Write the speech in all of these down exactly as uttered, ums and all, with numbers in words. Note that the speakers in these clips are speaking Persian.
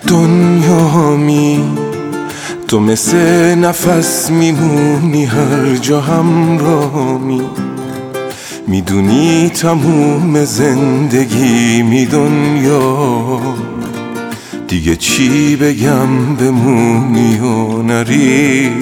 دنیامی تو مثل نفس میمونی هر جا همرامی، میدونی تموم زندگی می دنیا، دیگه چی بگم بمونی و نری.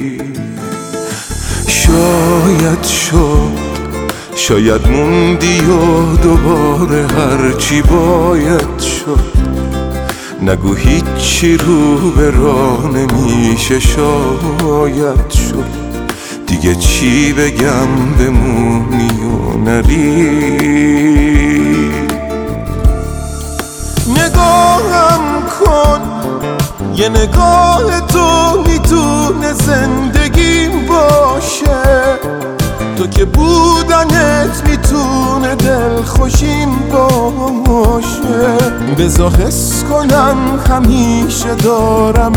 شاید شد شاید موندی و دوباره هرچی باید شد، نگو هیچی رو به راه نمیشه. شاید شد دیگه چی بگم بمونی و نری. نگاهم کن یه نگاه تو میتونه زندگیم باشه، تو که بودنت میتونه دلخوشیم باشه. بذار حس کنم همیشه دارمت،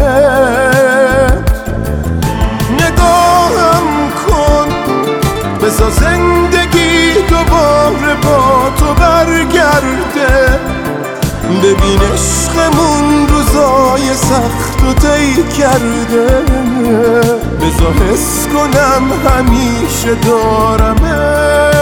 نگاهم کن بذار زندگی دوباره با تو برگرده. ببین عشقمون روزای سخت و طی کرده، بذار حس کنم همیشه دارمت.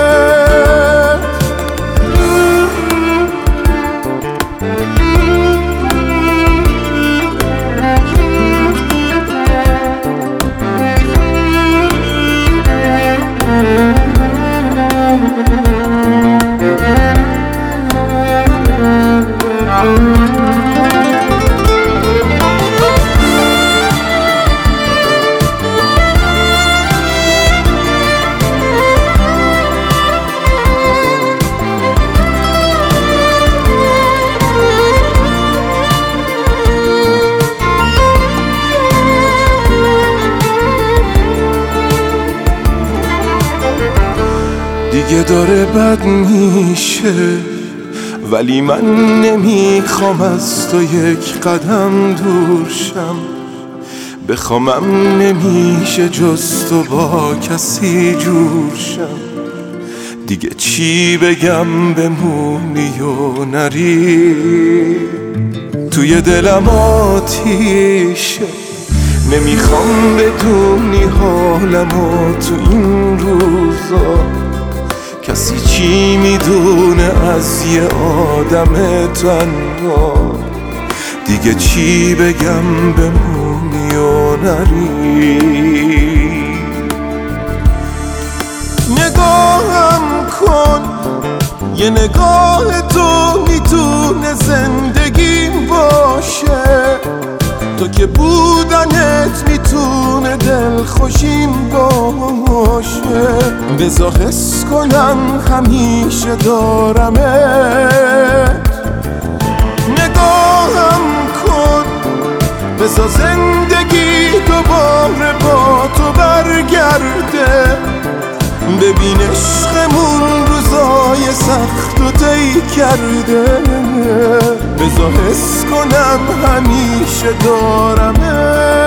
دیگه داره بد میشه ولی من نمیخوام از تو یک قدم دور شم. بخوامم نمیشه جز تو با کسی جور شم. دیگه چی بگم بمونی و نری. توی دلم آتیشه نمیخوام بدونی حالمو تو این روزا. کسی چی میدونه از یه آدم تنها. دیگه چی بگم بمونی و نری. نگاهم کن یه نگاه تو میتونه زندگیم باشه، تو که بودنت میتونه دلخوشیم باشه. بذار حس کنم همیشه دارمت، نگاهم کن بذار زندگی دوباره با تو برگرده. ببین عشقمون روزای سخت و طی کرده، بذار حس کنم همیشه دارمت.